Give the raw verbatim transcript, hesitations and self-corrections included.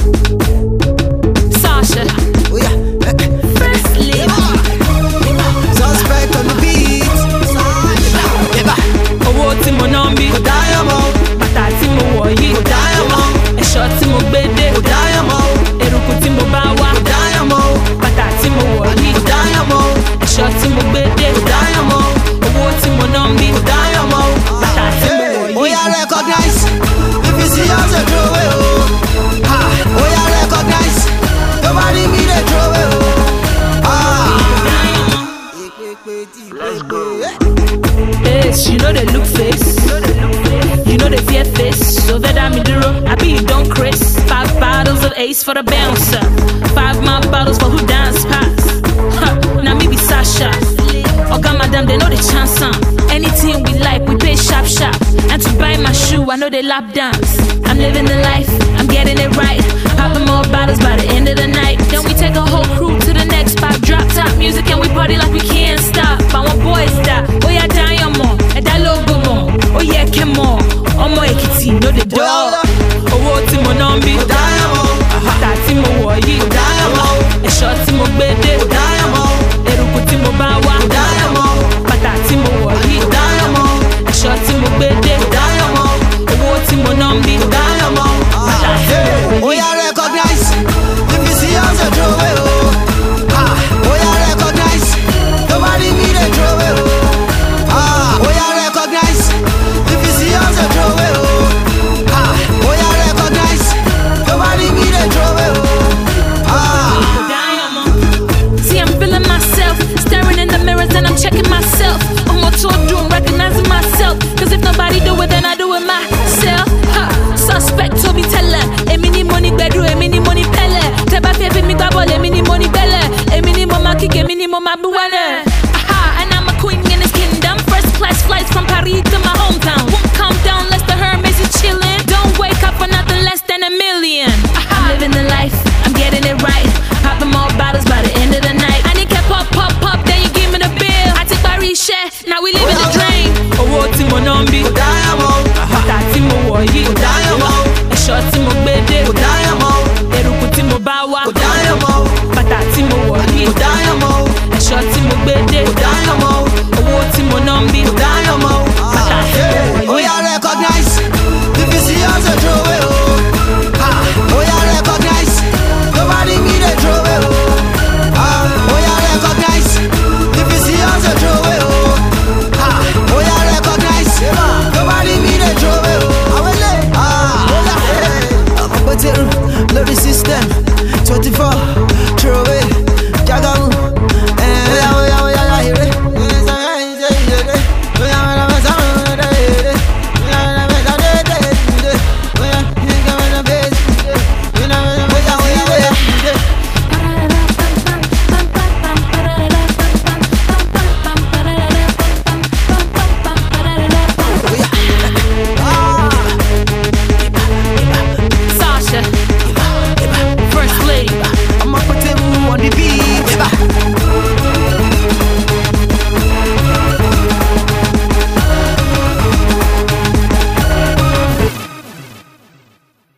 Sasha. Oh yeah. First lady. Suspect on the beat. Owó tí mo ná ń bí. Kò dáyọ̀ mọ́. Bàtà tí mo wọ̀ yìí. Kò dáyọ̀ mọ́. Ẹ̀ṣọ́ tí mo gbé dé. Kò dáyọ̀ mọ́. Eruku tí mo bá wá. Kò dáyọ̀ mọ́. Bàtà tí mo wọ̀ yìí. Kò dáyọ̀ mọ́. Ẹ̀ṣọ́ tí mo gbé dé. Kò dáyọ̀ mọ́. Owó tí mo ná ń bí. Kò dáyọ̀ mọ́. Bàtà tí mo wọ̀ yìí. Oh yeah, recognize. If you see us, they throw it, oh. Ha. Oh yeah, recognize. Nobody me, they throw it, oh. Ah. Face, you know they look face. You know they fear face. So that I'm in the room, I be you don't Chris. Five bottles of Ace for the bouncer. Five more bottles for who dance pass. Huh, now me be Sasha. Oh God, madam, they know the chance on. Anything we like, we pay sharp sharp. And to buy my shoe, I know they lap dance. I'm living the life, I'm getting it right. Popping more bottles by the end of the night. Then we take a whole crew to the next spot. Drop top music and we party like we can't stop. I want boys that, oh yeah, diamond. And that logo more, oh yeah, come on. Oh my kitty, know the dog. Owó tí mo ná ń bí. Kò dáyọ̀ mọ́. Bàtà tí mo wọ̀ yìí. Kò dáyọ̀ mọ́. Ẹ̀ṣọ́ tí mo gbé dé. Kò dáyọ̀ mọ́. Eruku tí mo bá wá. Kò dáyọ̀ mọ́. Bàtà tí mo wọ̀ yìí. Kò dáyọ̀ mọ́. Ẹ̀ṣọ́ tí mo gbé dé. Kò dáyọ̀ mọ́. Owó tí mo ná ń bí. Kò dáyọ̀ mọ́. Bàtà tí mo wọ̀ Oh yìí. yeah, recognize. If you see us, they throw it, oh. Ha. Oh yeah, recognize. Nobody me, they throw it, oh. Ah. Oh yeah, recognize. If you see us, they throw it, oh. Ha. Oh yeah, recognize. Nobody me, they throw it, oh. Ah. See, I'm feeling myself, staring in the mirrors and I'm checking myself. I'm what to do, I'm recognizing myself. Cause if nobody do it, then I do it myself. Ha. Suspect to be teller. A mini money bedroom, a mini money pelle. Teba fefe mi gbabole, a mini money belle. A mini mama kick, a mini mama buwele. Aha, and I'm a queen in this kingdom. First class flights from Paris to my hometown. Won't come down unless the Hermes is chillin'. Don't wake up for nothing less than a million. Aha. I'm living the life, I'm getting it right. Popping more bottles by the end of the night. I need to pop, pop, pop, then you give me the bill. I take Paris share, now we live in the drain. Owó tí mo ná ń bí. Kò dáyọ̀ mọ́. Bàtà tí mo wọ̀ yìí. Kò dáyọ̀ mọ́. Ẹ̀ṣọ́ tí mo gbé dé. Kò dáyọ̀ mọ́. Eruku tí mo bá wá. Kò dáyọ̀ mọ́. Bàtà tí mo wọ̀ yìí. Kò dáyọ̀ mọ́. Ẹ̀ṣọ́ tí mo gbé dé. Kò dáyọ̀ mọ́. Owó tí mo ná ń bí. Kò dáyọ̀ mọ́. Bàtà tí mo wọ̀ Oh yìí. yeah, recognize. If you see us, they throw it, oh. Ha. Oh yeah, recognize. Nobody me, they throw it, oh. Ah. Oh yeah, recognize. If you see us, they throw it, oh. Ha. Oh yeah, recognize. Nobody me, they throw it, oh. Awele. Ah. Oh yeah. I'm a better, love the system. twenty-four, throw it. Jagamu.